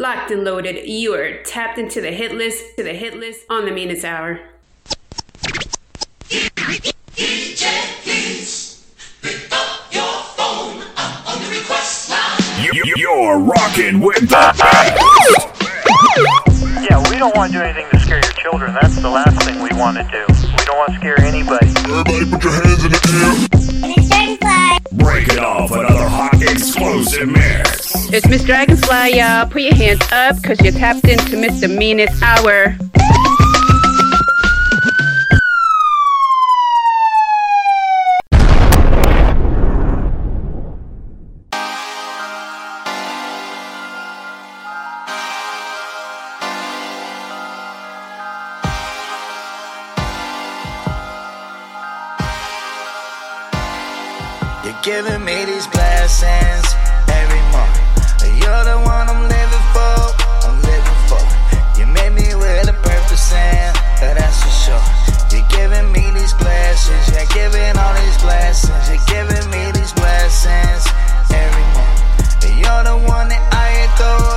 locked and loaded. You are tapped into the hit list, on the meanest hour. DJ, please pick up your phone. I'm on the request line. You're rocking with the best. Yeah, we don't want to do anything to scare your children. That's the last thing we want to do. We don't want to scare anybody. Everybody put your hands in the air. Miss Dragonfly. Break it off another hot explosive mix. It's Miss Dragonfly, y'all. Put your hands up, because you're tapped into Mr. Meanest Hour. You're giving me these blessings every month. You're the one I'm living for, You made me with a purpose and that's for sure. You're giving me these blessings, you're giving all these blessings. You're giving me these blessings every month. You're the one that I adore,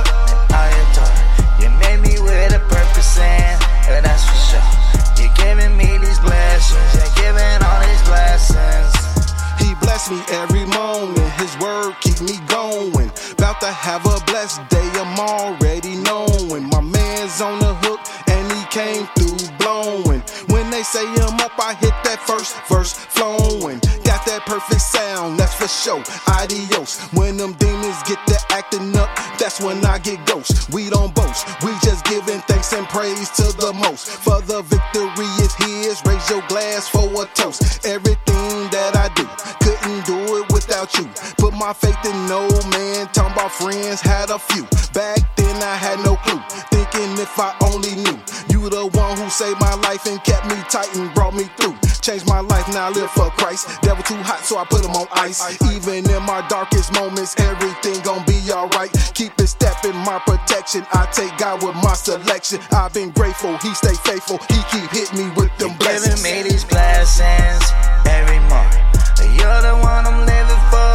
You made me with a purpose and that's for sure. You're giving me these blessings, you're giving all these blessings. He bless me every moment, his word keep me going. About to have a blessed day, I'm already knowing. My man's on the hook and he came through blowing. When they say I'm up, I hit that first verse flowing. Got that perfect sound, that's for sure, adios. When them demons get to acting up, that's when I get ghost. We don't boast, we just giving thanks and praise to the most. For the victory is his, raise your glass for a toast. Everything that I do, couldn't do it without you. Put my faith in no man, talking about friends, had a few. Back then I had no clue, thinking if I only knew. You the one who saved my life and kept me tight and brought me through. Changed my life, now I live for Christ. Devil too hot, so I put him on ice. Even in my darkest moments, everything gon' be alright. Keep it stepping, my protection. I take God with my selection. I've been grateful, he stay faithful. He keep hitting me with them blessings. Giving me these blessings every month. You're the one I'm living for,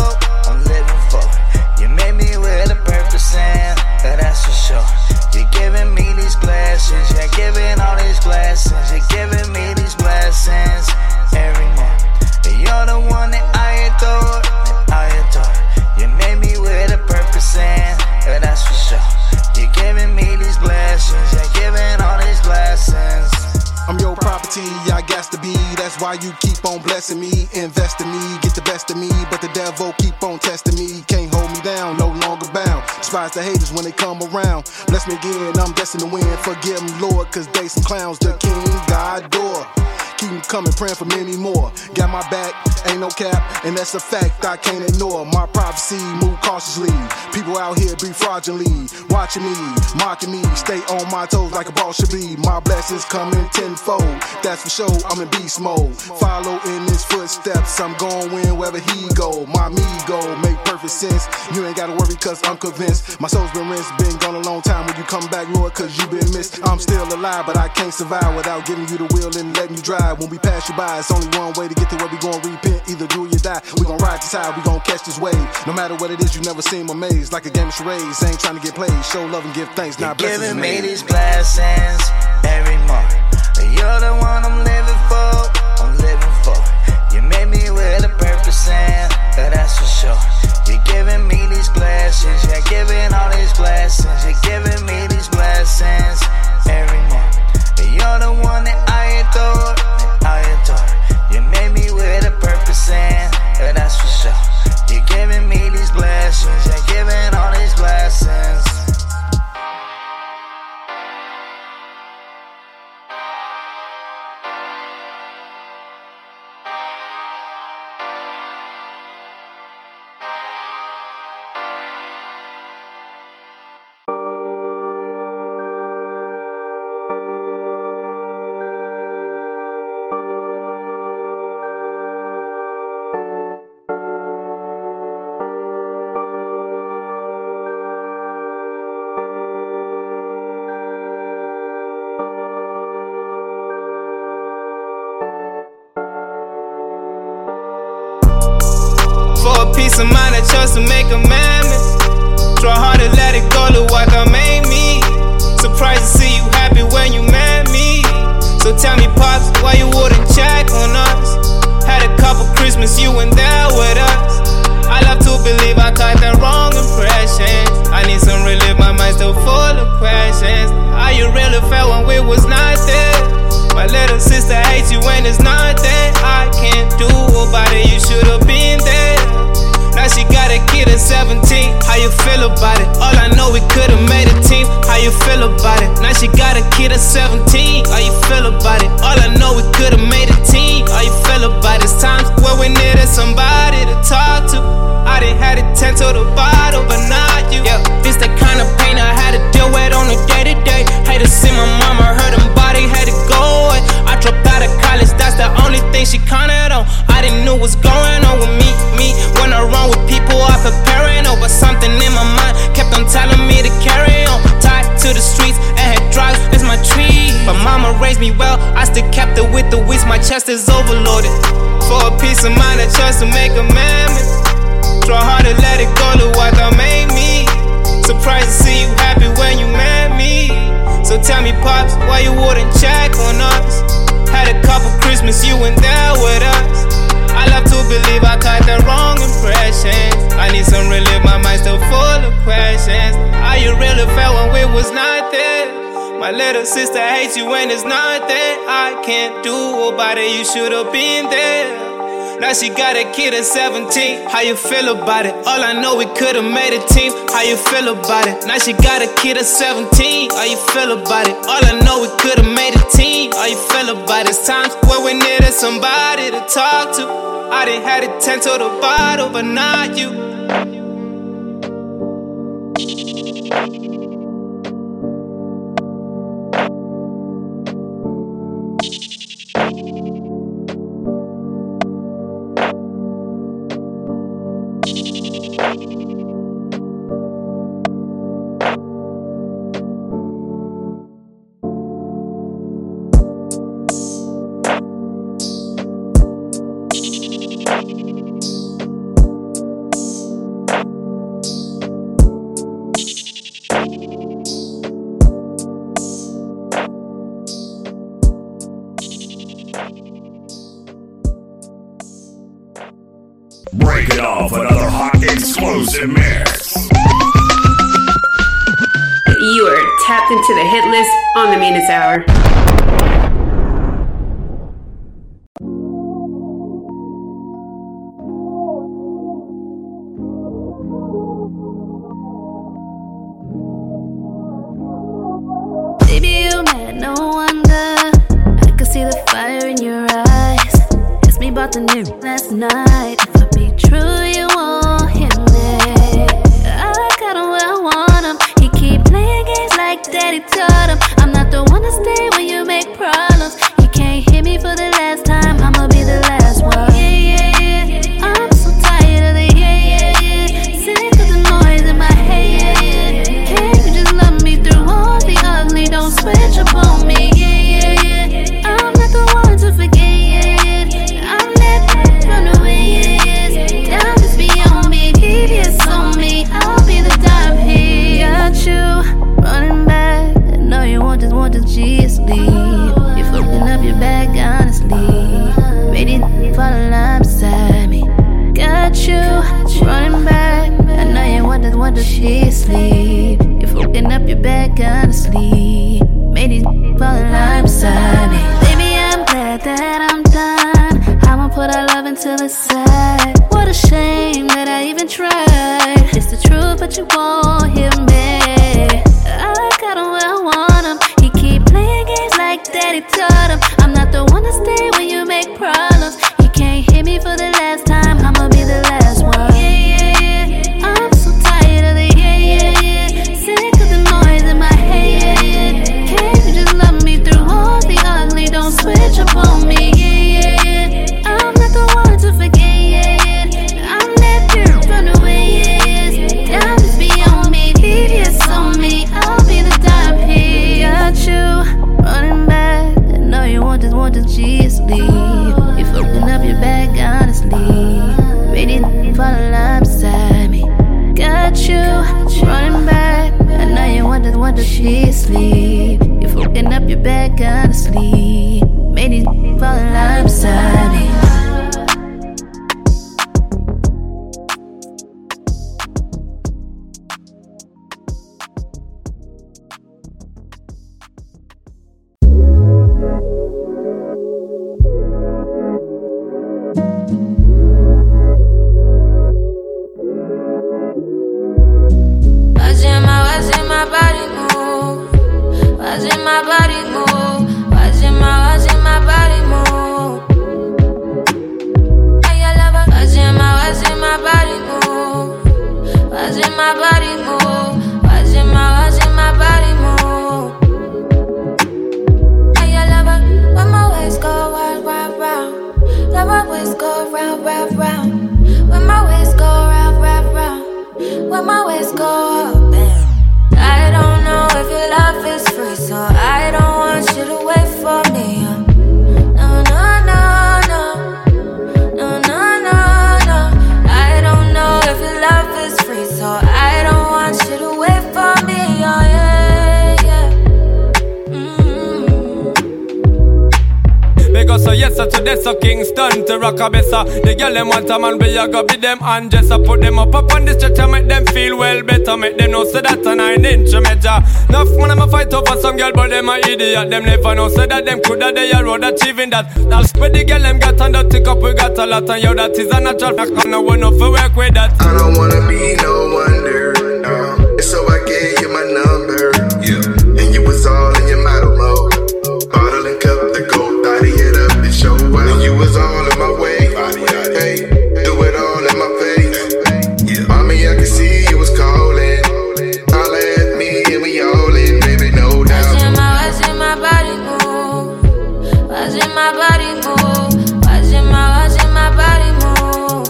You made me with a purpose and that's for sure. You're giving me these blessings, you're giving all these blessings. You're giving me these blessings every month. You're the one that I adore, You made me with a purpose and that's for sure. You're giving me these blessings, you're giving all these blessings. I'm your property, I got to be. That's why you keep on blessing me, invest in me, get the best of me. But the devil keep on testing me, can't hold me down, no longer bound. Despise the haters when they come around. Bless me again, I'm destined to win. Forgive them, Lord, cause they some clowns. The King, God, door. Keep me coming, praying for many more. Got my back, ain't no cap, and that's a fact I can't ignore. My prophecy, move cautiously. People out here be fraudulently watching me, mocking me. Stay on my toes like a boss should be. My blessings coming tenfold, that's for sure. I'm in beast mode. Follow in his footsteps, I'm going win wherever he go. My me go, make perfect sense. You ain't gotta worry cause I'm convinced. My soul's been rinsed, been gone a long time. When you come back, Lord, cause you been missed. I'm still alive, but I can't survive without giving you the will and letting you drive. When we pass you by, it's only one way to get to where we gon' repent. Either do or you die. We gon' ride this high, we gon' catch this wave. No matter what it is, you never seem amazed. Like a game of charades, ain't trying to get played. Show love and give thanks, not blessings. You're giving me these blessings every month. You're the one I'm living for, You made me with a purpose and that's for sure. You're giving me these blessings, you're giving all these blessings. You're giving me these blessings every month. You're the one that I adore, You made me with a purpose and that's for sure. You're giving me these blessings, you're giving all these blessings. For a peace of mind, I chose to make amendments. Try hard to let it go, look like I made me. tell me, Pops, why you wouldn't check on us? Had a couple Christmas, you weren't there with us. I love to believe I caught the wrong impression. I need some relief, my mind's still full of questions. How you really felt when we was not there? My little sister hates you when it's not there. I can't do about it, you should've been there. Now she got a kid at 17, how you feel about it? All I know, we could've made a team, how you feel about it? Now she got a kid at 17, how you feel about it? All I know, we could've made a team, how you feel about it? It's times where we needed somebody to talk to. I done had it 10 to the bottle, but not you. Yeah, this the kind of pain I had to deal with on a day-to-day. Hate to see my mama hurt them body, had to go away. I dropped out of college, that's the only thing she counted on. I didn't know what's going on with me. When I run with people, I preparing over something in my mind. Kept on telling me to carry on. Tied to the streets and had drugs as my tree. But mama raised me well, I still kept it with the weeds. My chest is overloaded. For a peace of mind, I chose to make amendments. Try hard to let it go to what that made me. Surprised to see you happy when you met me. So tell me, Pops, why you wouldn't check on us? Had a couple Christmas, you weren't there with us. I love to believe I caught the wrong impressions. I need some relief, my mind's still full of questions. How you really felt when we was not there? My little sister hates you when it's not there. I can't do about it, you should've been there. Now she got a kid at 17, how you feel about it? All I know, we could've made a team, how you feel about it? Now she got a kid at 17, how you feel about it? All I know, we could've made a team, how you feel about it? It's times where we needed somebody to talk to. I done had it 10 to the bottle, but not you. Break it off, another hot explosive mix. You are tapped into the hit list on the Meanest Hour. Baby, you mad, no wonder. I could see the fire in your eyes. Asked me about the news last night. If it be true, you won't hear me. I got him where I want him. He keep playing games like daddy taught him. I'm not the one to stay when you make problems. He can't hit me for the last time. I'ma be the last one. I'm so tired of the sick of the noise in my head. Can't you just love me through all the ugly? Don't switch up on me. I'm not the one to forget. I'm never run away. Down just beyond me, devious on me. I'll be the dime here. Got you running back. I know you want this G sleep. You're flipping up your back, honestly. Ready to fall in line beside me. Got you running back. I know you want this G sleep. You're flipping up your back, honestly. Made it fall in line beside me. Baby, I'm glad that I'm done. I'ma put our love into the side. What a shame that I even tried. It's the truth, but you won't hear me. I got him where I want him. He keep playing games like daddy taught him. I'm not the one to stay when you make problems. He can't hit me for the last time. I'ma be the last one. I'm so tired of the sick of the noise in my head. Can't you just love me through all the ugly? Don't switch up on me. I'm not the one to forget. I'm never run away. Down just beyond me. my body move. Watching my body move. And you love it when my waist go round, round, round. Love my waist go round, round, round. When my waist go round, round, round. When my waist go up, bam. I don't know if your love is free, so I don't want you to wait for me. No, no, no, no. No, no, no, no. I don't know if your love is free, so I don't want you to wait for me. Oh, yeah, yeah. Because so yes, so today, so Kingston to Rockabessa. The girl them want a man, but you go be them and just put them up on the stretch and make them feel well better. Make them know so that's a 9-inch measure. Enough man, I'm a fight over some girl, but them a idiot. Them never know so that them coulda they a road achieving that. That's where the girl them got and the tick up, we got a lot. And yo, that is a natural fact, and I want enough to work with that. I don't wanna be no wonder, no. And so I gave you my number, yeah. And you was all in your model mode. Bottle and cup, the gold, body it up and show out. And you was all in my way, hey, do it all in my face. Yeah. Mommy, I can see you was calling. Holla at me and we all in, baby, no doubt. Watching my body move. Watching my body move. Watching my body move.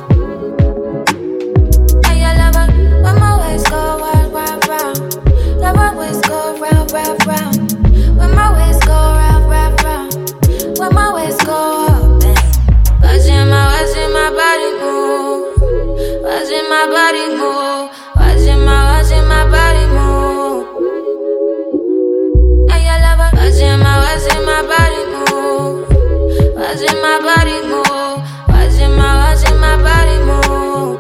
And you love it when my waist go round, round, round. Love my waist go round, round, round. When my waist go round, round, round. When my waist go up, bam. Watching my body move. Watching my body move. Watching my body move. And you love it. Watching my body move. Watching my body move. Watching my body move.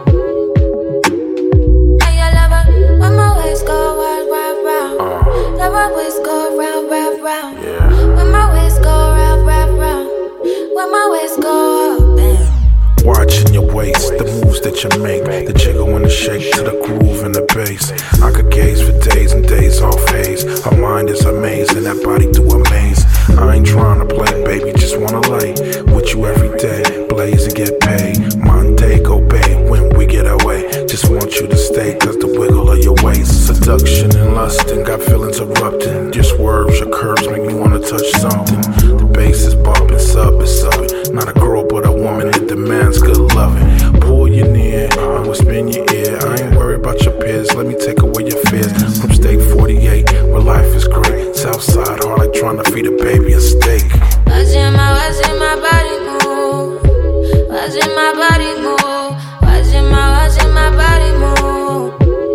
And you love it when my waist go round, round, round. Love my waist go round, round, round. When my waist go round, round, round. When my waist go up, bam. Watching your waist, the moves that you make, the jiggle and the shake to the groove and the bass. I could gaze for days and days off haze. Her mind is amazing, that body do amaze. I ain't trying to play, baby, just wanna lay with you every day, blaze and get paid. Monday go bay when we get away. Just want you to stay, cause the wiggle of your waist. Seduction and lusting, got feelings erupting. Your swerves, your curves make me wanna touch something. The bass is bumping, sub is subbing. Not a girl but a woman that demands good loving. Pull you near and whisper in your ear. I ain't worried about your peers, let me take away your fears. From State 48, where life is great. Southside, hard like trying to feed a baby a steak. Watching my body move. Watching my body move. Watching my body move.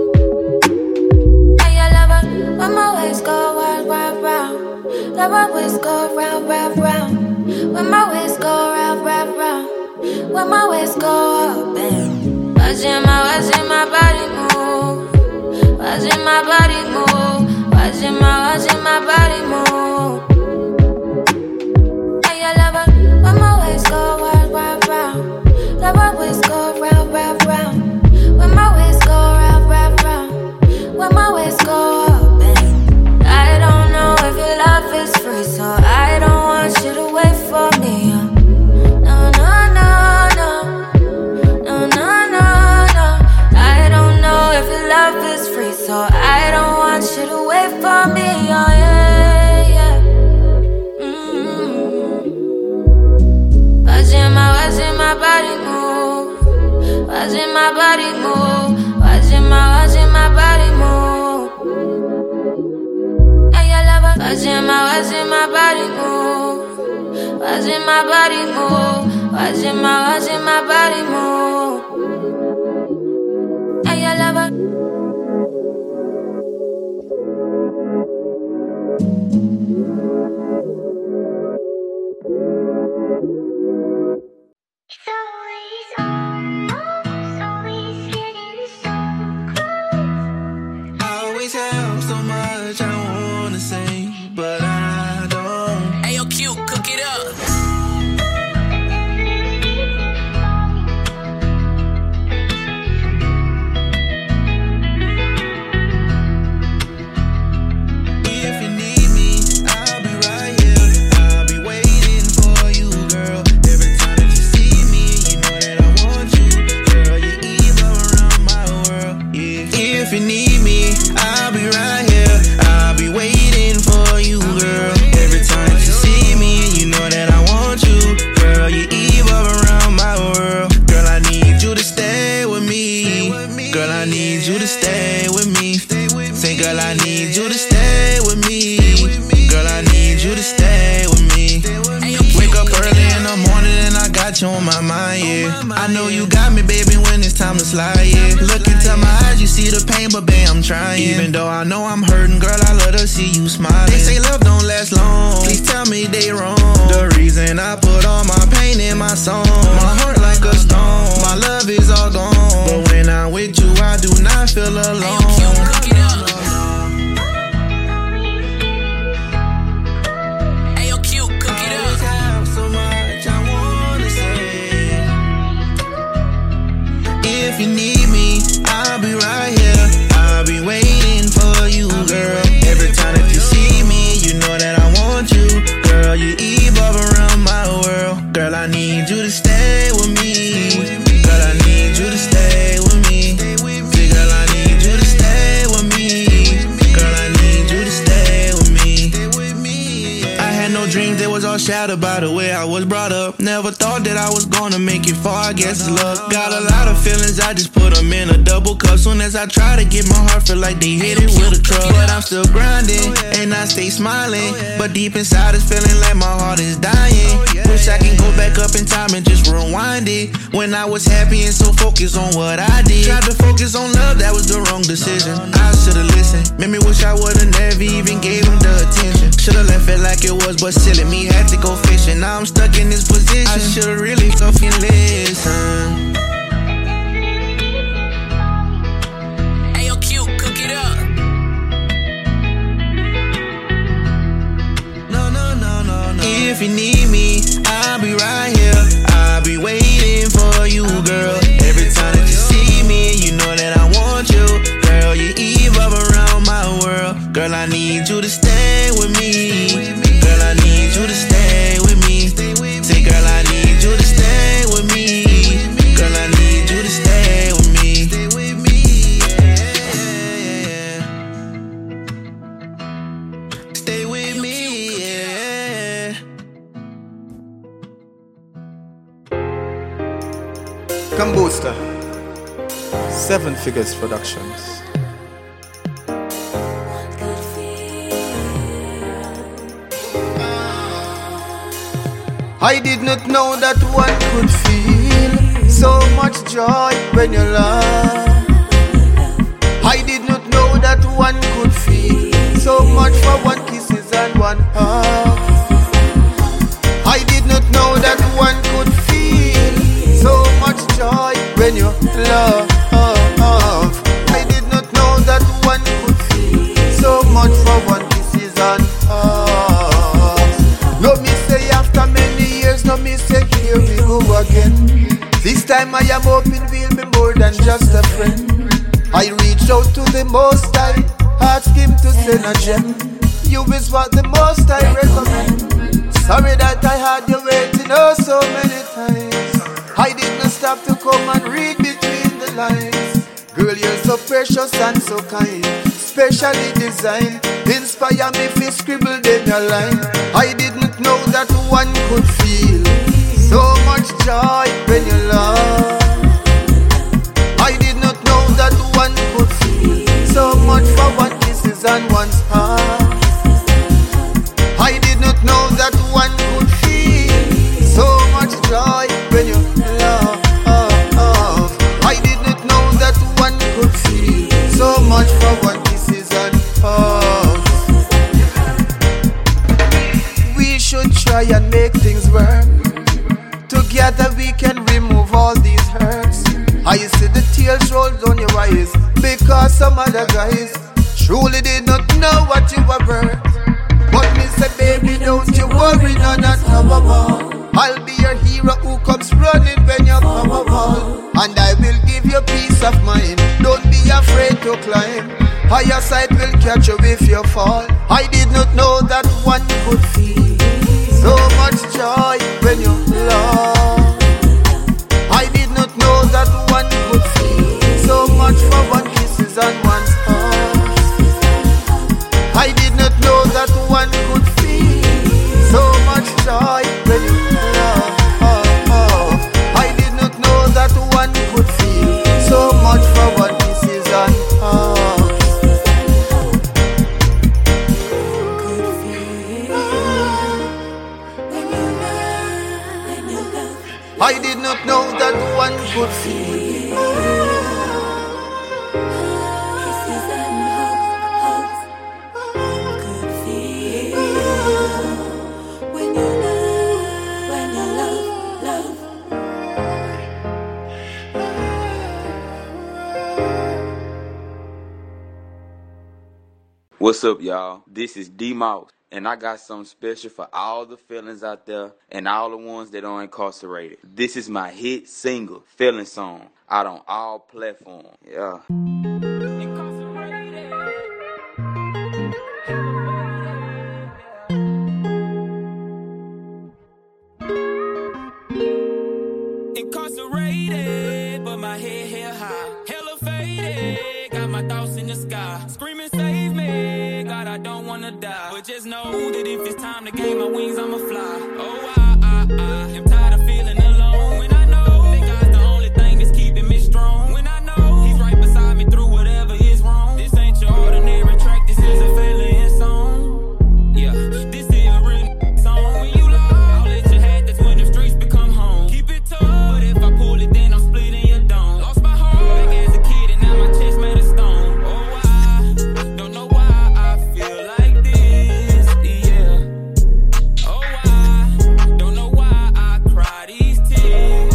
And you love it when my waist go round, round, round. Love my waist go round, round, round. When my waist go round, round, round. When my waist go up, bam. Watching my body move. Watching my body move. Watching my body move. And you love it when my waist go round, round, round. Love my waist go round, round, round. When my waist go round, round, round. When my waist go up, bam. I don't know if your love is free, so I don't want you to wait for me. No, no, no, no. No, no, no, no. I don't know if your love is free, so I don't want you to wait for me. Oh, yeah, yeah. Watching my body move. Watching my body move. Watching my body move. And you love it. Watching my body move. Watching my body move. Watching my body move. And you love it. I always have so much I wanna say, but I don't. Hey, yo, Q, cook it up. If you need me, I'll be right here. I'll be waiting for you, girl. Every time that you see me, you know that I want you, girl. You're even around my world. Yeah. If you Girl, I need you to stay with me. Girl, I need you to stay with me. Wake up early in the morning and I got you on my mind, yeah. I know you got me, baby, when it's time to slide, yeah. Look into my eyes, you see the pain, but babe, I'm trying. Even though I know I'm hurting, girl, I love to see you smiling. They say love don't last long, please tell me they wrong. The reason I put all my pain in my song, my heart like a stone, my love is all gone. But when I'm with you, I do not feel alone. If you need me, I'll be right here. I'll be waiting for you, girl. Every time that you see me, you know that I want you. Girl, you evolve around my world. Girl, I need you to stay with me. Girl, I need you to stay with me. See, girl, I need you to stay with me. Girl, I need you to stay with me. I had no dreams, they was all shattered by the way I was brought up. Never thought that I was gonna make it far, I guess it's luck. Got a lot of feelings, I just put them in a double cup. Soon as I try to get my heart, feel like they hit it with a truck. But I'm still grinding, and I stay smiling. But deep inside it's feeling like my heart is dying. Wish I can go back up in time and just rewind it. When I was happy and so focused on what I did. Tried to focus on love, that was the wrong decision. I should've listened, made me wish I would've never even gave him the attention. Should've left it like it was, but silly me had to go fishing. Now I'm stuck in this position, I should've really fucking listened. Ayo, Q, cook it up. If you need me, I'll be right here. I'll be waiting for you, girl. Every time that you see me, you know that I want you. Girl, you evolve around my world. Girl, I need you to stay with me. Girl, I need you to stay with me. Say, girl, I need you to stay with me. Girl, I need you to stay with me. Stay with me, yeah. Come Booster, 7 Figures Productions. I did not know that one could feel so much joy when you laugh. I did not know that one could feel so much for one kisses and one hug. I did not know that one could feel so much joy when you love. I did not know that one could feel so much for one kisses and hugs. No me say after many years, no me say here we go again. This time I am hoping we'll be more than just a friend. I reached out to the Most High, asked him to send a gem. You is what the Most High recommend. Sorry that I had you waiting oh so many times. I didn't stop to come and read between the lines. Girl, you're so precious and so kind, specially designed. Inspire me if you scribbled in your line. I didn't know that one could feel so much joy when you love. I did not know that one could feel so much for one kisses and one's heart. I did not know that one could feel so much joy when you love. I did not know that one could feel so much for one kisses and hugs. We should try and make things work. Together we can remove all these hurts. I see the tears roll down your eyes because some other guys truly did not know what you were worth. But me say, baby, don't you worry, no, not all. I'll be your hero who comes running when you come around. And I will give you peace of mind. Don't be afraid to climb. Higher side will catch you if you fall. I did not know that one could feel so much joy when you love. I did not know that one could feel so much for one kisses and one's hugs. I did not know that one could feel so much joy when you love. I did not know that one could feel so much for one kisses and hugs. What's up, y'all? This is D-Mouse, and I got something special for all the felons out there and all the ones that are incarcerated. This is my hit single, Felon Song, out on all platforms. Yeah. Incarcerated, but my head held high. Hella faded, got my thoughts in the sky. Screaming, save me, God, I don't wanna die. But just know that if it's time to gain my wings, I'ma fly. Oh, I am tired of feeling alone. When I know that God's the only thing that's keeping me strong. When I know He's right beside me through whatever is wrong. This ain't your ordinary track, this is a feeling song. Yeah, this is a real song. When you lie, all that you had, that's when the streets become home. Keep it tough, but if I pull it, then I'm splitting your dome. Lost my heart back as a kid, and now my chest made of stone. Oh, I don't know why I feel like this, yeah. Oh, I don't know why I cry these tears,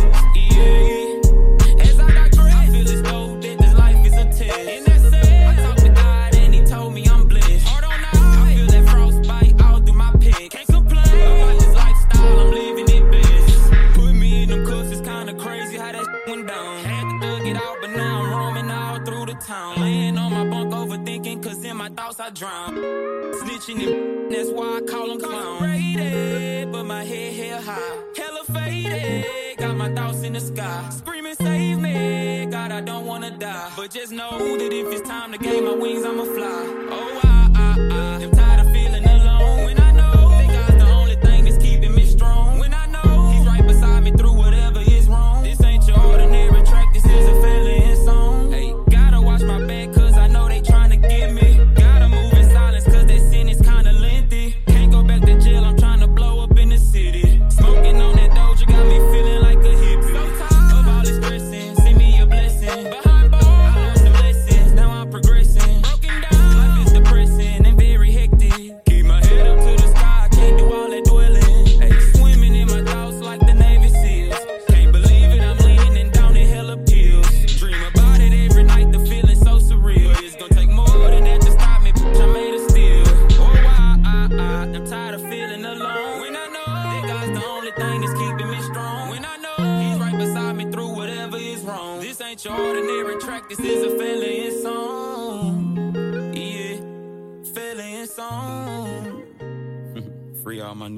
yeah. As I digress, I feel as though that this life is a test. And that's it, I talked to God and He told me I'm blessed. Hard on I feel that frostbite all through my pit. Can't complain about this lifestyle, I'm living it best. Put me in them cuffs, it's kinda crazy how that went down. Had to thug it out, but now I'm roaming all through the town. Laying on my bunk overthinking, cause in my thoughts I drown. Snitching and that's why I call them clowns. Rated, but my head held high. Hella faded, got my thoughts in the sky. Screaming, save me, God, I don't wanna die. But just know that if it's time to gain my wings, I'ma fly. Oh, I am tired of feeling alone. When I know that God's the only thing that's keeping me strong. When I know He's right beside me through whatever is wrong. This ain't your ordinary track, this is a feeling song. Hey, gotta watch my back, cause I know they tryna get me. Gotta move in silence, cause that sin is kinda lengthy. Can't go back to jail, I'm tryna blow up in the city. Smoking on that Doja got me feeling like a hippie. So tired of all this stressing, send me a blessing. Behind bars, I learned some lessons, now I'm progressing. Broken down, life is depressing and very hectic. Keep my head up to the sky, can't do all that dwelling. Hey, swimming in my thoughts like the Navy SEALs. Can't believe it, I'm leaning down in hella pills. Dream about it every night, the feeling so surreal. It's gonna take more than that to stop me, bitch, I made it still. Oh, I'm tired of feeling alone. When I know that God's the only thing that's keeping me strong. When I know He's right beside me through whatever is wrong. This ain't your ordinary track, this is a feeling song. Yeah, feeling song. Free all my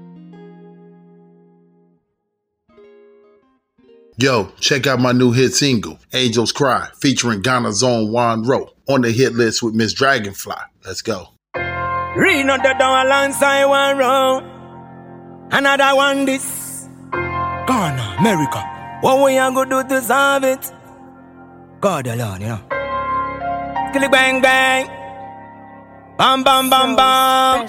Yo, check out my new hit single, Angels Cry, featuring Ghana's own Juan Rowe, on the hit list with Miss Dragonfly. Let's go. Reno the down alongside one round. Another one this. Ghana, America. What we are gonna do to solve it? God alone, you know. Skilly bang bang. Bam bam bam bam.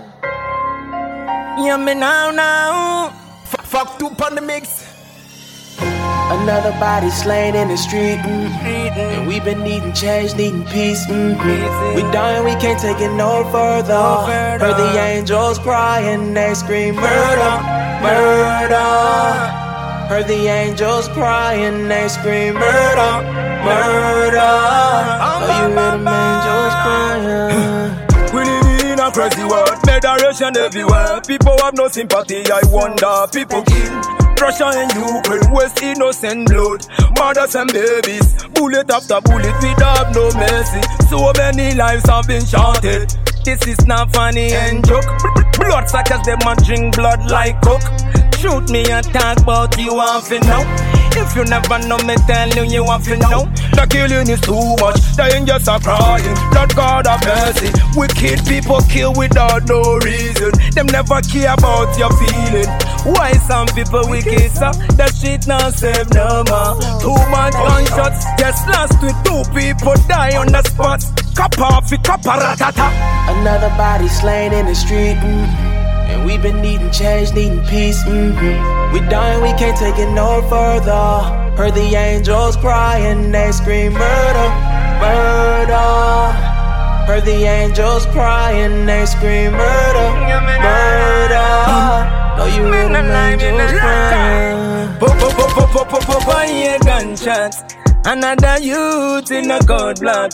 Yeah, me now. Fuck two on the mix. Another body slain in the street, and we've been needing change, needing peace. We dying, we can't take it no further. Heard the angels cry and they scream murder, murder. Heard the angels cry and they scream murder, murder. Oh, you hear them angels crying. We live in a crazy world, murderation everywhere. People have no sympathy, I wonder. People kill. Russia and Ukraine, waste innocent blood. Mothers and babies, bullet after bullet, we have no mercy. So many lives have been shorted. This is not funny and joke. Blood such as them and drink blood like coke. Shoot me and talk about you want to know. If you never know me, tell you want to know. The killing is too much, the angels are crying. Lord God have mercy. Wicked people kill without no reason. Them never care about your feeling. Why some people wicked, sir? That shit not save no more. Too much gunshots, just last week 2 people die on the spot. Kappa-ratata. Another body slain in the street, and we've been needing change, needing peace. We dying, we can't take it no further. Heard the angels cry and they scream murder, murder. Heard the angels cry and they scream murder, murder. Oh, you hear them angels crying. One year gunshot, another youth in a cold blood.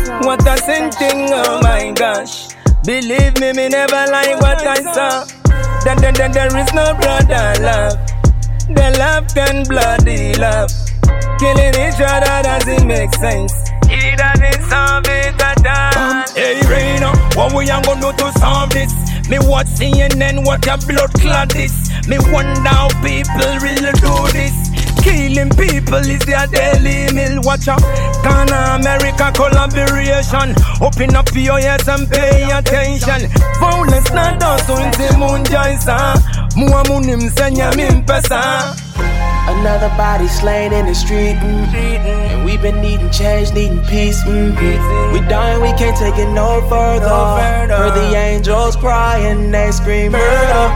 What a sin thing, oh my gosh. Believe me, me never like what I saw. Then there is no brother love. The love can bloody love. Killing each other doesn't make sense. It doesn't solve it at all. Hey Reno, what we are gonna do to solve this? Me watch CNN, what a blood clot this. Me wonder how people really do this. Killing people is their daily meal. Watch out, Ghana, America collaboration. Open up your ears and pay attention. Violence not done so in the moon jaisa. Muamunim senya mimpesa. Another body slain in the street, and we've been needing change, needing peace. We dying, we can't take it no further. Heard the angels crying, they scream murder,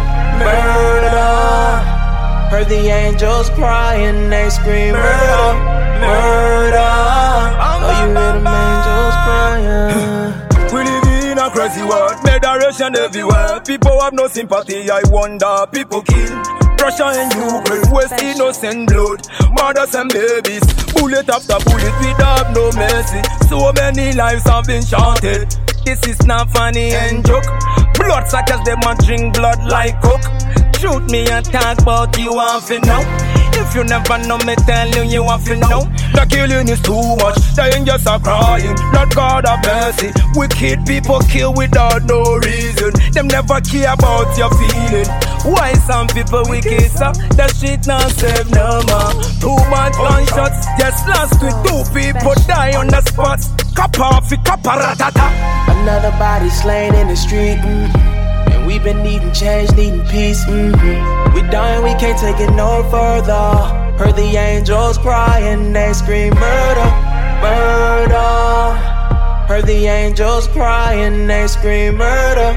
murder. Heard the angels crying, they scream murder, murder. Oh, you hear them angels crying. We live in a crazy world, murderation everywhere. People have no sympathy, I wonder. People kill. Russia and Ukraine, waste innocent blood. Mothers and babies, bullet after bullet without no mercy. So many lives have been shorted. This is not funny and joke. Blood suckers, they might drink blood like coke. Shoot me and talk about you want to know. If you never know me, tell you want to know. The killing is too much, the angels are crying. Lord God have mercy. Wicked people kill without no reason. Them never care about your feeling. Why some people wicked, sir? That shit not save no more. Too much gunshots, just last week 2 people die on the spot. Kappa, ratata. Another body slain in the street, and we've been needing change, needing peace. We dying, we can't take it no further. Heard the angels crying, they scream murder, murder. Heard the angels crying, they scream murder,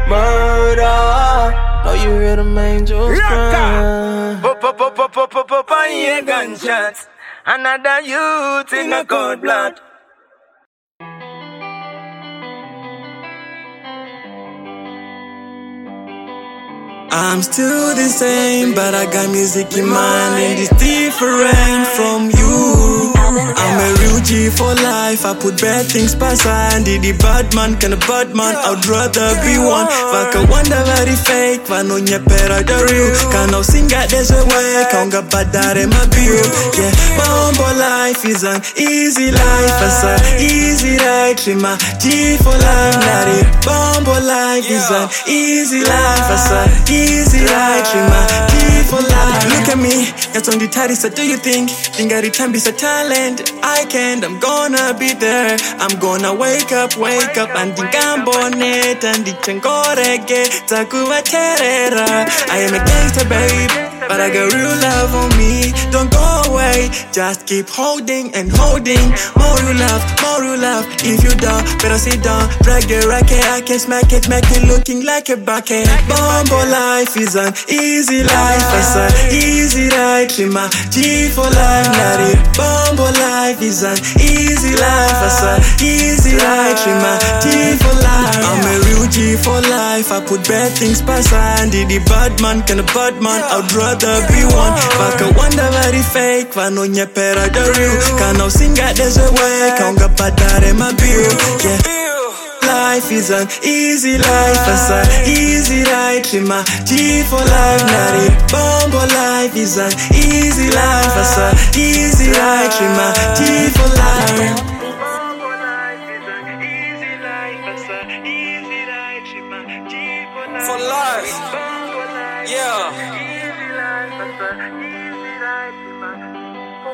murder. Oh, you hear them angels crying. Fire gunshots. Another youth in a cold blood. I'm still the same, but I got music in mind, and it's different from you. I'm a real G for life, I put bad things aside. The bad man, kind of bad man, I'd rather be one. Vaka wonder very fake, vanonya pera the real. Can't sing at this way, kaunga badare my view. Yeah, Bombo life is an easy life, as a easy ride, my G for life, not it. Bombo life is an easy life, as a easy ride, my G for life. Look at me, that's on the title, so do you think I return is a talent? I can't, I'm gonna be there. I'm gonna wake up, and think I'm bonnet, and it's ngorege, takuwa terera. I am a gangster, babe, but I got real love on me. Don't go away, just keep holding and holding. More you love, if you don't, better sit down. Drag the racket, I can smack it, make it looking like a bucket. Bombo life is an easy life, it's an easy ride, my G for life, not it. Bombo life is an easy life, it's an easy ride, my G for life. I'm a real G for life, I put bad things aside. The bad man, kind of bad man, I'd rather be one. Vaka wonder very fake, vanonya pera the real. Can't sing at this way, kaunga badare my view. Yeah. Life is an easy life, it's an easy ride, my G for life, not it. Bombo life is an easy life, it's an easy ride, my G for life. Bombo life is an easy life, it's an easy ride, my G for life. For life, yeah. Easy life, it's an easy ride, my for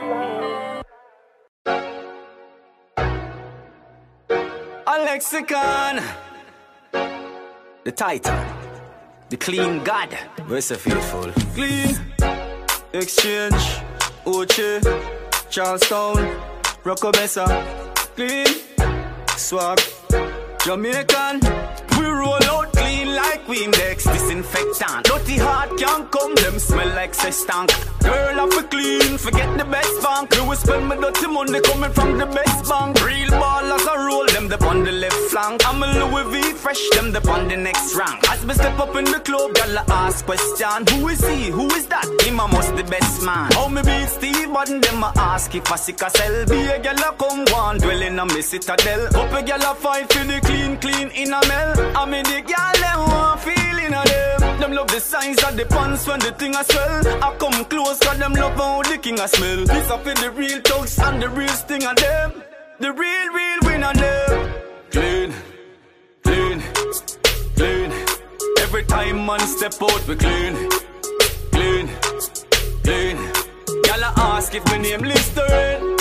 life. A lexicon, the titan, the clean God, verse faithful. Clean, exchange, Oche, Charlestown, Rockabessa. Clean, swag, Jamaican, we roll out clean. Clean like Windex, disinfectant. Dirty heart can't come, them smell like say stank. Girl, I feel clean, forget the best bank. We will spend my dirty money coming from the best bank. Real ballers I roll them up on the left flank. I'm a Louis V fresh, them up on the next rank. As me step up in the club, y'all ask question. Who is he? Who is that? Him a must the best man. How me beat Steve Button, them a ask if I sick a sell. Be a gal a come one, dwell in a me citadel. Up a gal a fight for the clean in a mel. I mean the gal them want feeling a them. Them love the signs of the pants when the thing a swell. I come close cause them love how the king a smell. This up in the real thugs and the real sting of them. The real win on them. Clean. Every time man step out we clean. Y'all ask if my name Listerine.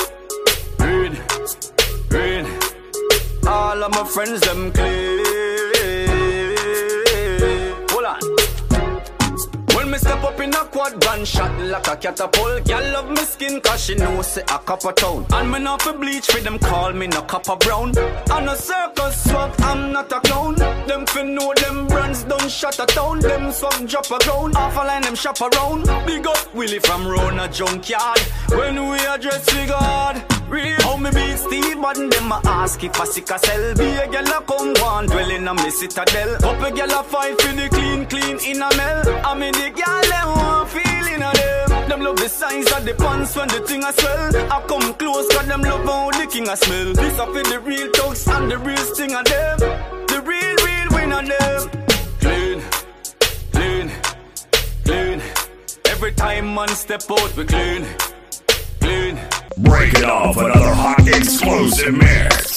Green. All of my friends them clean. Hold on. When me step up in a quad gun shot like a catapult. Girl love me skin cause she know say a copper town. And me not for bleach for them call me no copper brown. On a circus swag I'm not a clown. Them fi know them brands don't shut a town. Them swag drop a ground. Half a line them shop around. Big up Willie from Rona Junkyard. When we address we God. Real how me beat Steve Button, them a ask if I sick a sell. Be a gal a come one, dwell in a me citadel. Up a gal a fight for the clean in a mel. I mean the gal them want feeling of them. Them love the signs of the pants when the thing a swell. I come close cause them love how the king a smell. This up in the real thugs and the real sting of them. The real win on them. Clean. Every time man step out we clean. Break it off, another hot explosive mix.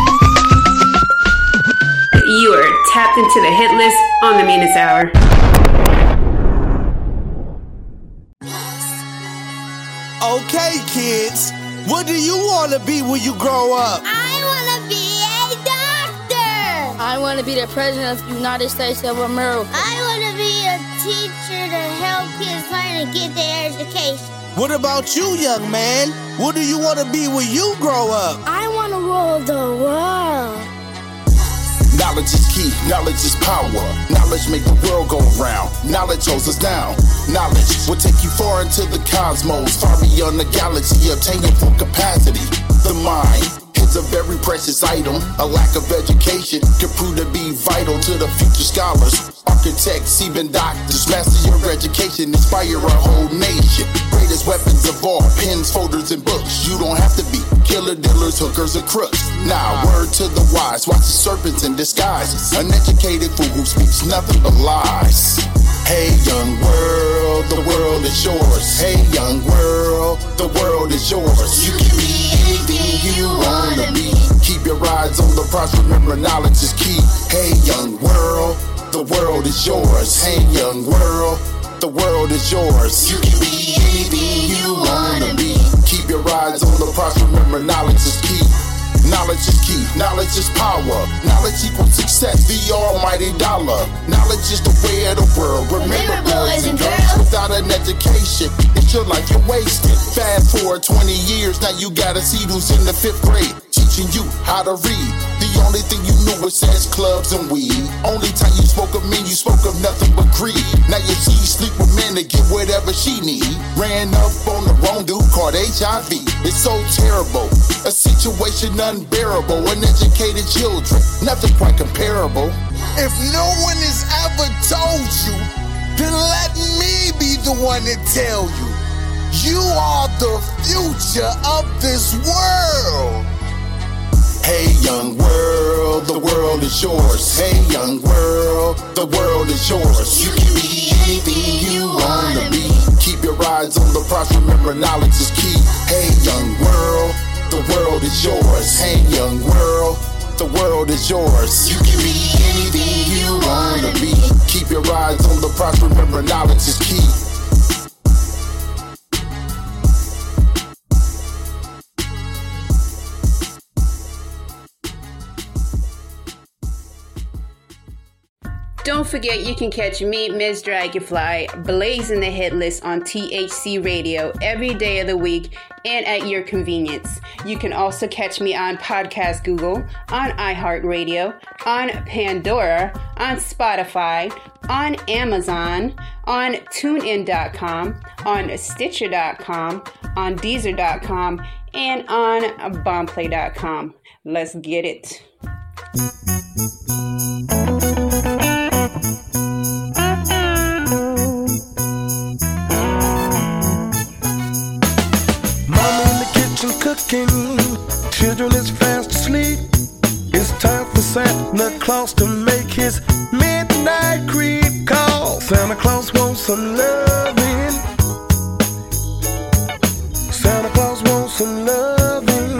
You are tapped into the hit list on the Meanest Hour. Okay, kids, what do you want to be when you grow up? I want to be a doctor. I want to be the president of the United States of America. I want to be a teacher to help kids learn and get their education. What about you, young man? What do you want to be when you grow up? I want to rule the world. Knowledge is key, knowledge is power. Knowledge make the world go round. Knowledge holds us down. Knowledge will take you far into the cosmos, far beyond the galaxy, obtaining full capacity. The mind is a very precious item. A lack of education can prove to be vital to the future scholars, architects, even doctors. Master your education, inspire a whole nation. Greatest weapons of all, pens, folders, and books. You don't have to be killer, dealers, hookers, or crooks. Nah, word to the wise, watch the serpents in disguise. Uneducated fool who speaks nothing but lies. Hey young world, the world is yours. Hey young world, the world is yours. You can be anything you wanna be. Keep your eyes on the prize, remember knowledge is key. Hey young world, the world is yours. Hey young world, the world is yours. You can be anything you wanna be. Keep your eyes on the prize, remember knowledge is key. Knowledge is key, knowledge is power. Knowledge equals success, the almighty dollar. Knowledge is the way of the world. Remember boys and girls, without an education, it's your life you're wasting. Fast forward 20 years, now you got a seed who's in the 5th grade, teaching you how to read. The only thing you knew was sex, clubs, and weed. Only time you spoke of men, you spoke of nothing but greed. Now you see sleep with men to get whatever she need. Ran up on the wrong dude called HIV. It's so terrible, a situation unbearable. Uneducated children, nothing quite comparable. If no one has ever told you, then let me be the one to tell you. You are the future of this world. Hey young world, the world is yours. Hey young world, the world is yours. You can be anything you wanna be. Keep your eyes on the prize, remember knowledge is key. Hey young world, the world is yours. Hey young world, the world is yours. You can be anything you wanna be. Keep your eyes on the prize, remember knowledge is key. Don't forget you can catch me, Ms. Dragonfly, blazing the hit list on THC Radio every day of the week and at your convenience. You can also catch me on Podcast Google, on iHeartRadio, on Pandora, on Spotify, on Amazon, on TuneIn.com, on Stitcher.com, on Deezer.com, and on Bombplay.com. Let's get it. Cooking, children is fast asleep. It's time for Santa Claus to make his midnight creep call. Santa Claus wants some loving. Santa Claus wants some loving.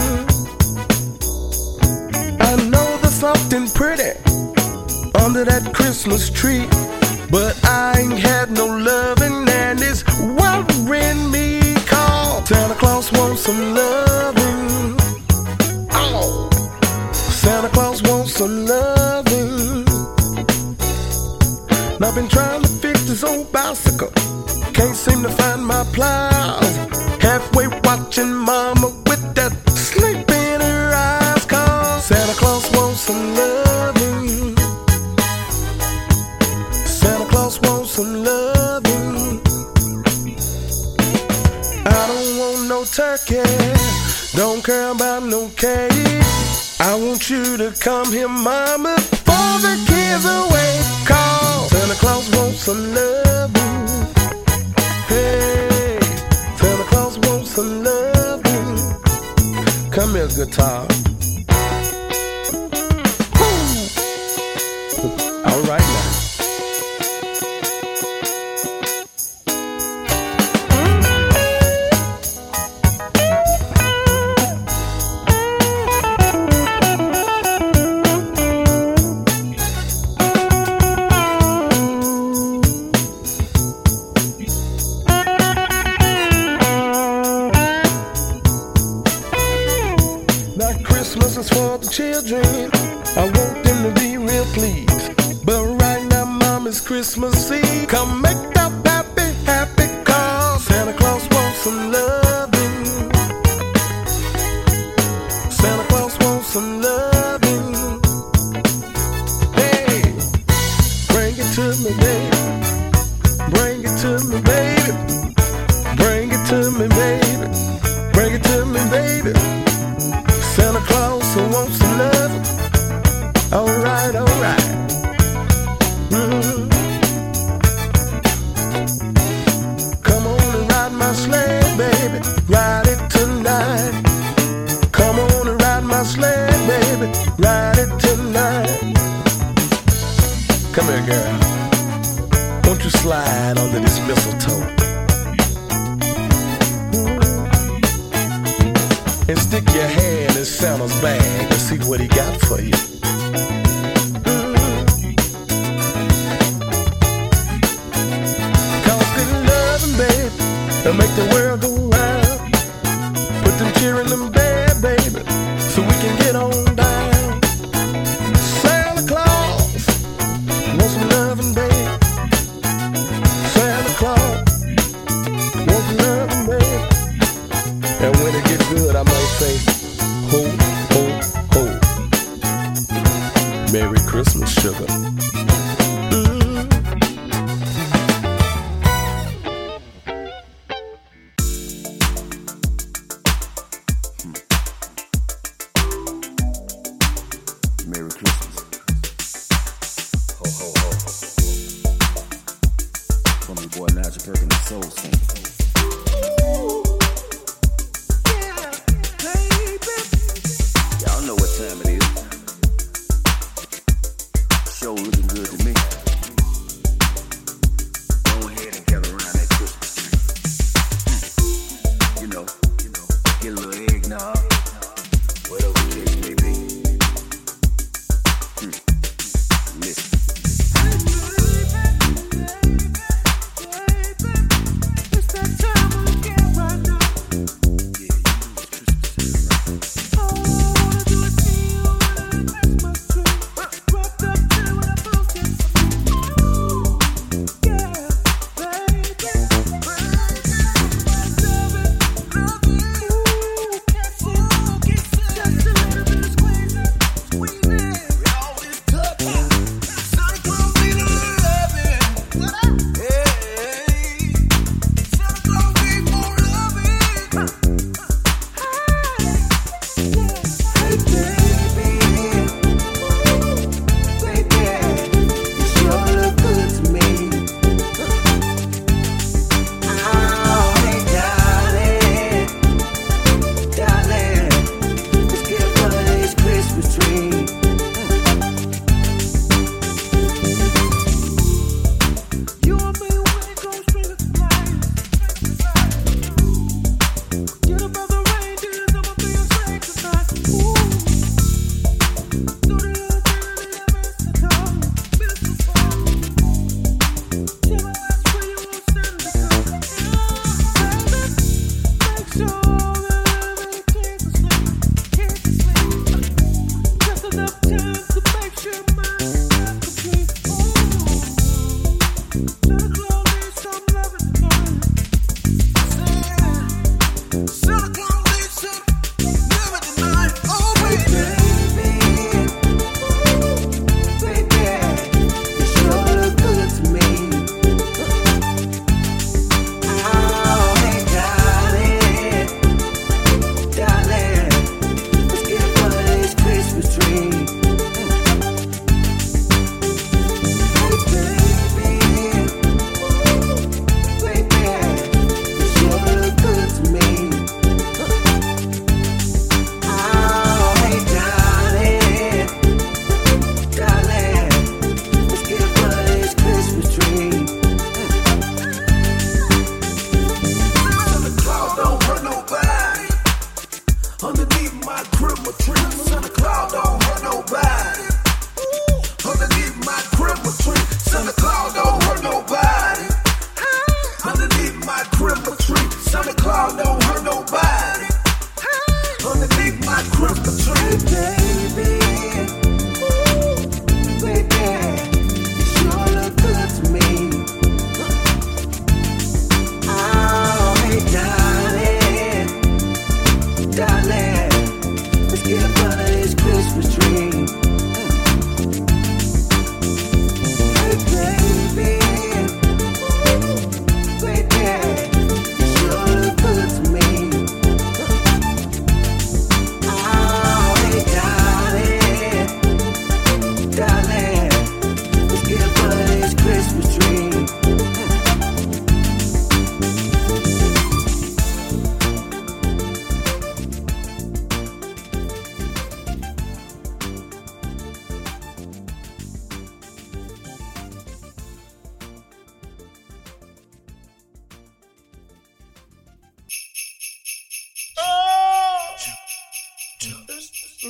I know there's something pretty under that Christmas tree, but I ain't had no loving and it's worrying me. Santa Claus wants some loving. Oh, Santa Claus wants some loving. And I've been trying to fix this old bicycle. Can't seem to find my pliers. Halfway watching Mama with that sleep in her eyes. Cause Santa Claus wants some loving. Santa Claus wants some loving. I don't want no turkey, don't care about no cake. I want you to come here, Mama, for the kids away. Call Santa Claus wants some loving. Hey, Santa Claus wants some loving. Come here, guitar. Woo. All right now. Children, I want them to be real pleased. But right now, Mama's Christmas Eve. Come make up happy, happy cause Santa Claus wants some loving. Santa Claus wants some loving. Hey, bring it to me, baby. Bring it to me, baby. Bring it to me, baby. Bring it to me, baby. Santa Claus wants some love. Alright, alright. Mm-hmm. Come on and ride my sleigh, baby. Ride it tonight. Come on and ride my sleigh, baby. Ride it tonight. Come here, girl. Won't you slide under this mistletoe? And stick your hand in Santa's bag and see what he got for you. Cause good loving, babe, it'll make the world go round. Put them cheering them bad, baby, so we can get on down. Santa Claus wants some loving, babe. Santa Claus wants some loving, babe. And when it gets good, I might say, ho, ho, ho. Merry Christmas, sugar. Merry Christmas. Ho, ho, ho. From your boy Nigel Perkins, the Soul Singer. Y'all know what time it is. Show looking good to me. Go ahead and gather around that Christmas tree. You know, get a little eggnog, whatever the case may be. Listen.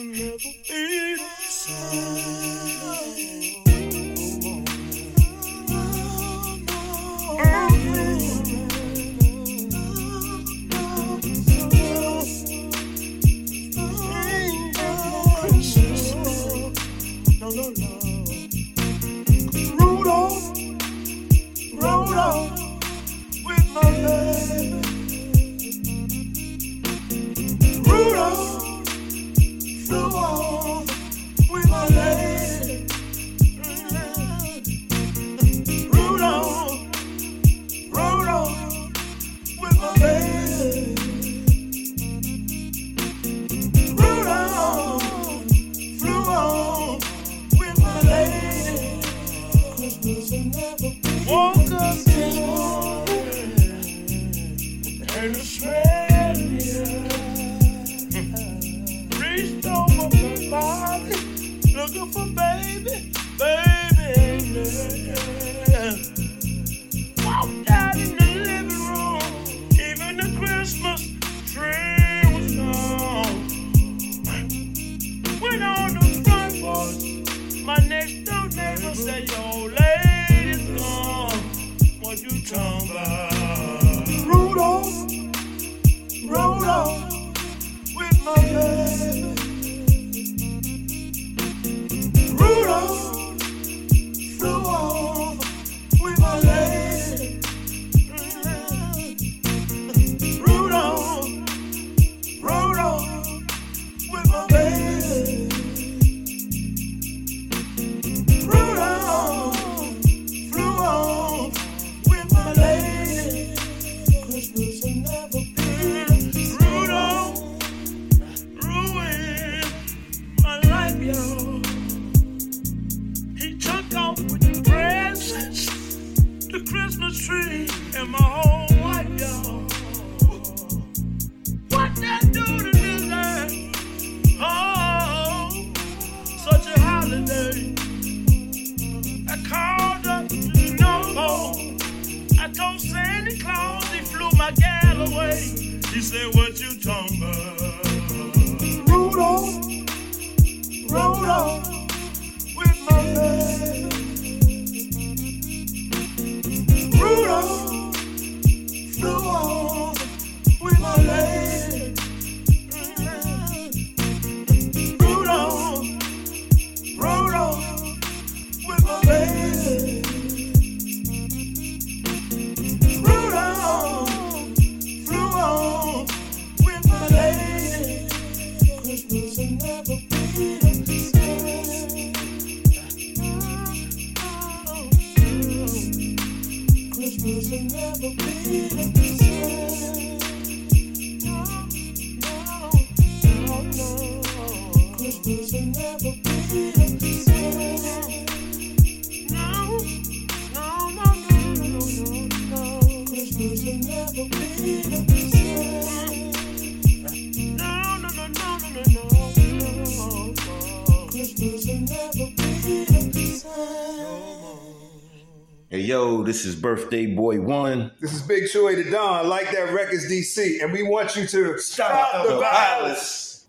Hey yo, this is Birthday Boy 1. This is Big Choy the Don, Like That Records DC, and we want you to stop the violence.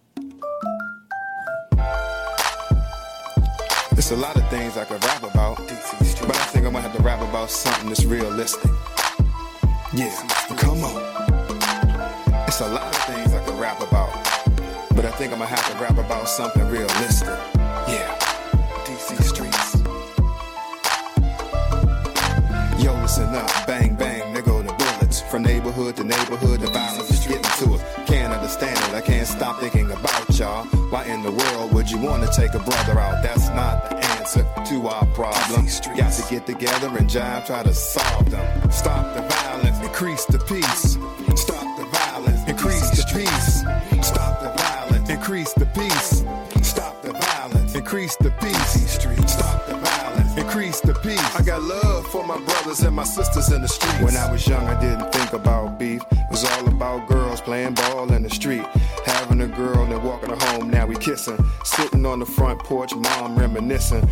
There's a lot of things I could rap about, but I think I'm gonna have to rap about something that's realistic. Yeah, come on. It's a lot of things I could rap about, but I think I'm gonna have to rap about something realistic. Yeah, DC streets. Yo, listen up, bang, bang, there go the bullets. From neighborhood to neighborhood, the violence is getting to us. Can't understand it, I can't stop thinking about y'all. Why in the world would you want to take a brother out? That's not the answer to our problem. Got to get together and jive, try to solve them. Stop the violence, increase the peace. Stop the violence, increase the peace. Stop the violence, increase the peace. Stop the violence, increase the peace. Stop the violence, increase the peace. I got love for my brothers and my sisters in the streets. When I was young, I didn't think about beef. It was all about girls playing ball in the street. Having a girl and walking her home, now we kissing. Sitting on the front porch, mom reminiscing. People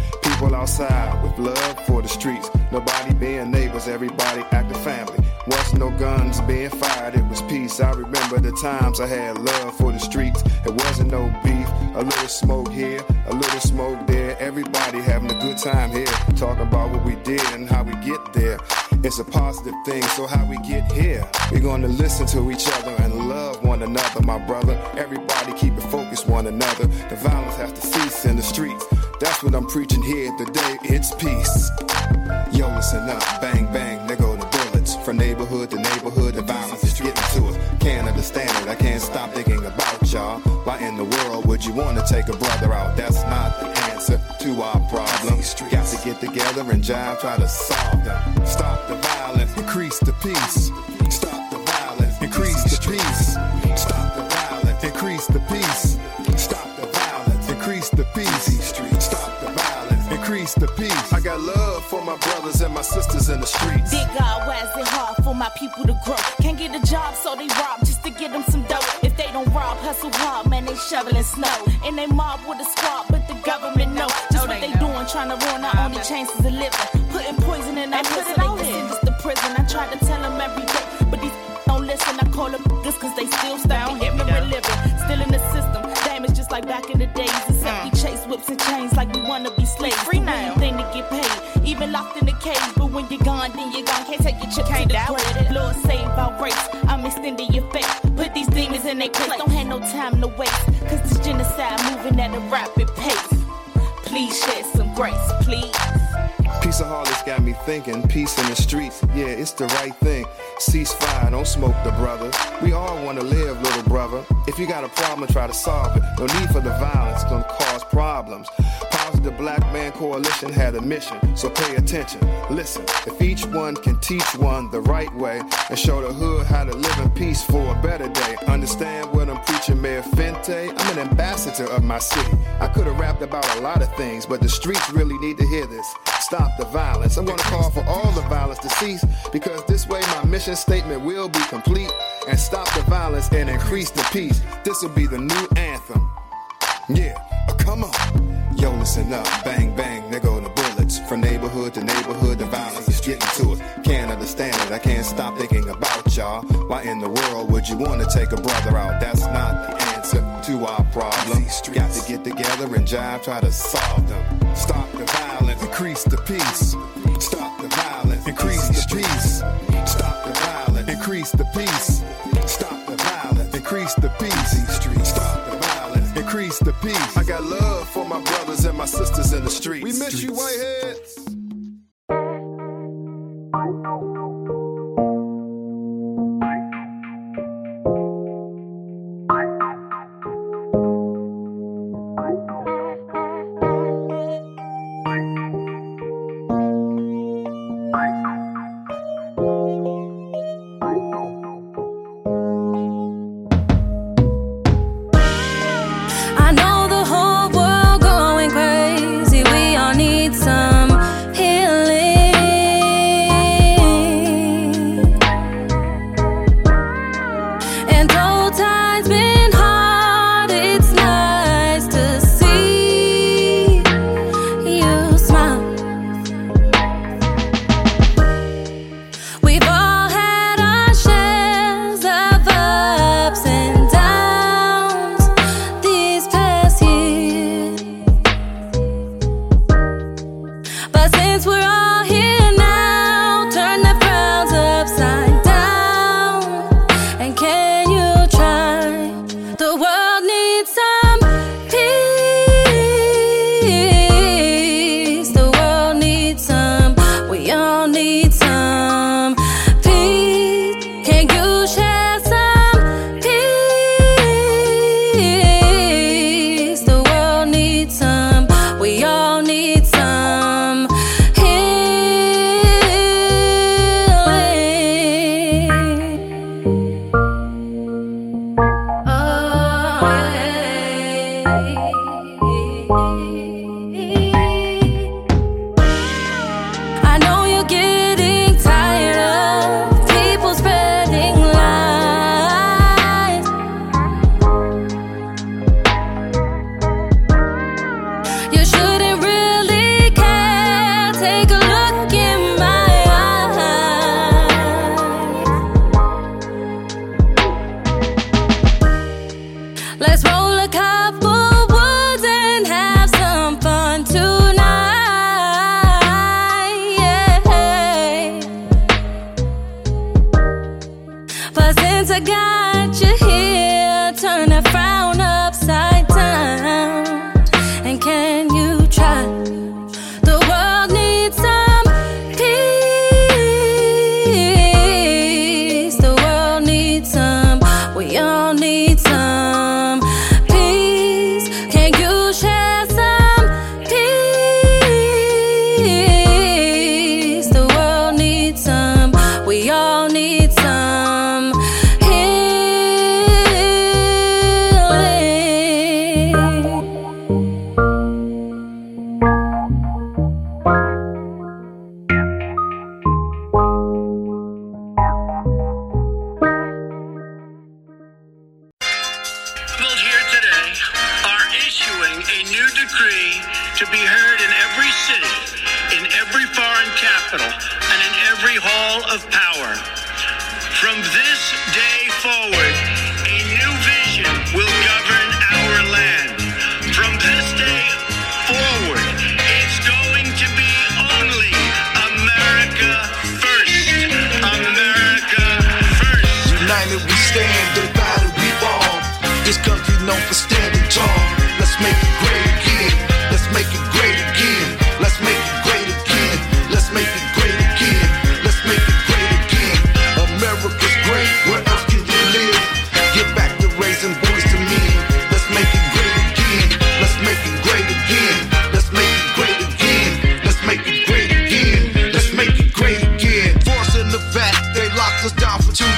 People outside with love for the streets. Nobody being neighbors, everybody acting family. Wasn't no guns being fired, it was peace. I remember the times I had love for the streets. It wasn't no beef, a little smoke here, a little smoke there. Everybody having a good time here, talking about what we did and how we get there. It's a positive thing, so how we get here? We're gonna listen to each other and love one another, my brother. Everybody keep it focused one another. The violence has to cease in the streets. That's what I'm preaching here today, it's peace. Yo, listen up, bang, bang, there go the bullets. From neighborhood to neighborhood, the violence is getting to us. Can't understand it, I can't stop thinking about y'all. Why in the world would you want to take a brother out? That's not the answer to our problem. Got to get together and jive, try to solve them. Stop the violence, increase the peace. Stop the violence, increase the peace. Stop the violence, increase the peace. Stop the violence, increase the peace. Stop the violence, increase the peace. I got love for my brothers and my sisters in the streets. Dear God, why is it hard for my people to grow? Can't get a job, so they rob just to get them some dough. If they don't rob, hustle hard, man, they shoveling snow. And they mob with a squad, but the government know just what they doing, trying to ruin our only chances of living. Putting poison in our blood so they can send us to prison. I try to tell them every day, but these don't listen. I call them just cause they still stuck in ignorant living. Still in the system, damage just like back in the days. Except we chase whips and chains like we wanna be slaves. Free now. Anything to get paid, even locked in the cage. But when you're gone, then you're gone. Can't take your chips to the grave. Lord save our race, I'm extending your faith. Put these demons in their place, don't have no time to waste. Cause this genocide moving at a rapid pace. Please shed some grace, please. Peaceaholics got me thinking, peace in the streets, yeah, it's the right thing. Ceasefire, don't smoke the brothers. We all want to live, little brother. If you got a problem, try to solve it. No need for the violence, gonna cause problems. Positive Black Man Coalition had a mission, so pay attention. Listen, if each one can teach one the right way and show the hood how to live in peace for a better day. Understand what I'm preaching, Mayor Fente? I'm an ambassador of my city. I could have rapped about a lot of things, but the streets really need to hear this. Stop the violence. I'm gonna call for all the violence to cease, because this way my mission statement will be complete. And stop the violence and increase the peace. This will be the new anthem. Yeah, come on. Yo, listen up, bang, bang, there go the bullets. From neighborhood to neighborhood, the violence is getting to us. Can't understand it, I can't stop thinking about y'all. Why in the world would you want to take a brother out? That's not the answer to our problem. Got to get together and jive, try to solve them. Stop the violence, increase the peace. Stop the violence, increase the peace. Stop the violence, increase the peace. Stop the violence, increase the peace. Stop the violence, increase the peace. I got love for my brothers and my sisters in the streets. We miss you, whiteheads. We all need some healing.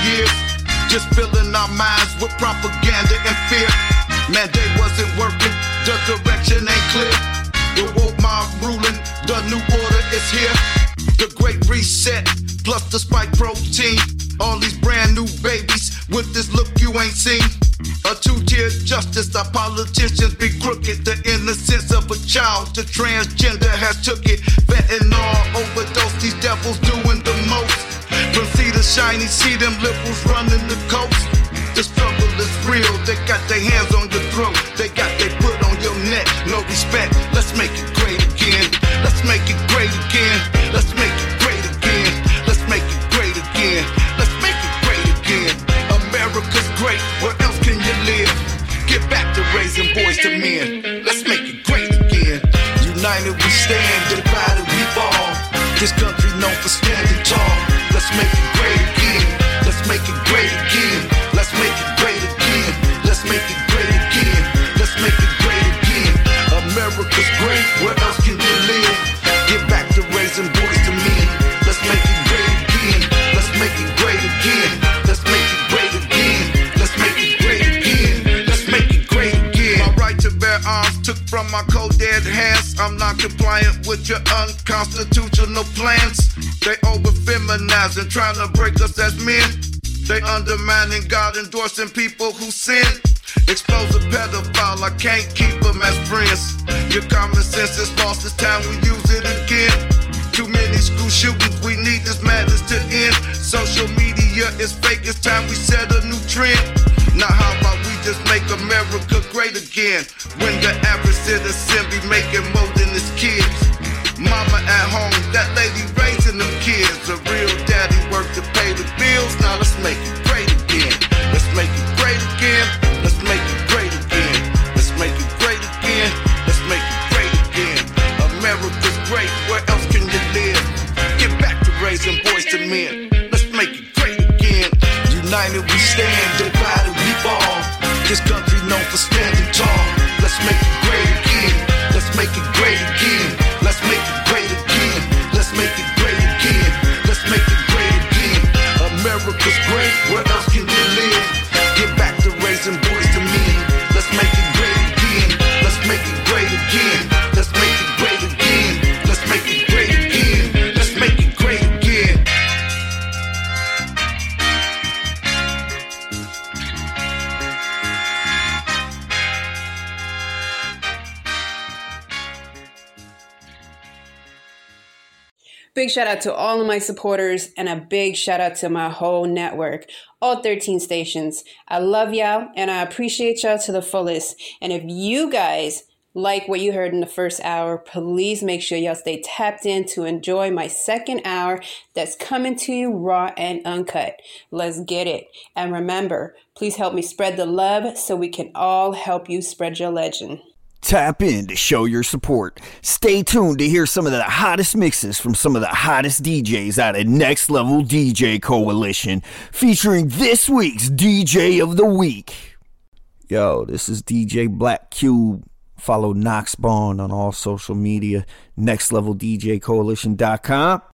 years, just filling our minds with propaganda and fear. Man, they wasn't working, the direction ain't clear. The woke mob ruling, the new order is here. The great reset, plus the spike protein. All these brand new babies with this look you ain't seen. A two-tier justice, our politicians be crooked. The innocence of a child, the transgender has took it. Fentanyl overdose, these devils doing the most. From sea to shiny, see them liberals running the coast. The struggle is real, they got their hands on your throat. They got their foot on your neck, no respect. Let's make it great again. Let's make it great again. Let's make it great again. Let's make it great again. Let's make it great again. America's great, where else can you live? Get back to raising boys to men. Let's make it great again. United we stand, divided we fall. This country known for standing tall. Let's make it great again. Let's make it great again. Let's make it great again. Let's make it great again. Let's make it great again. America's great, where else can you live? Get back to raising boys to men. Let's make it great again. Let's make it great again. Let's make it great again. Let's make it great again. Let's make it great again. My right to bear arms took from my cold dead hands. I'm not compliant with your unconstitutional plans. They over-feminizing, trying to break us as men. They undermining God, endorsing people who sin. Expose a pedophile, I can't keep them as friends. Your common sense is lost, it's time we use it again. Too many school shootings, we need this madness to end. Social media is fake, it's time we set a new trend. Now how about we just make America great again? When the average citizen be making more than his kids. Mama at home, that lady raising them kids. A real daddy work to pay the bills. Now let's make it great again. Let's make it great again. Let's make it great again. Let's make it great again. Let's make it great again. America's great, where else can you live? Get back to raising boys to men. Let's make it great again. United we stand, divided we fall. This country known for standing tall. Let's make it great again. Let's make it great again. Let's make it great again. Let's make it great again. Let's make it great again. America's great, where else can you live? Get back to raising boys to men. Let's make it great again. Let's make it great again. Let's make it great again. Let's make it great again. Let's make it great again. Big shout out to all of my supporters and a big shout out to my whole network, all 13 stations. I love y'all and I appreciate y'all to the fullest. And if you guys like what you heard in the first hour, please make sure y'all stay tapped in to enjoy my second hour that's coming to you raw and uncut. Let's get it. And remember, please help me spread the love so we can all help you spread your legend. Tap in to show your support. Stay tuned to hear some of the hottest mixes from some of the hottest DJs out of Next Level DJ Coalition, featuring this week's DJ of the Week. Yo, this is DJ Black Cube. Follow Noxbone on all social media, nextleveldjcoalition.com.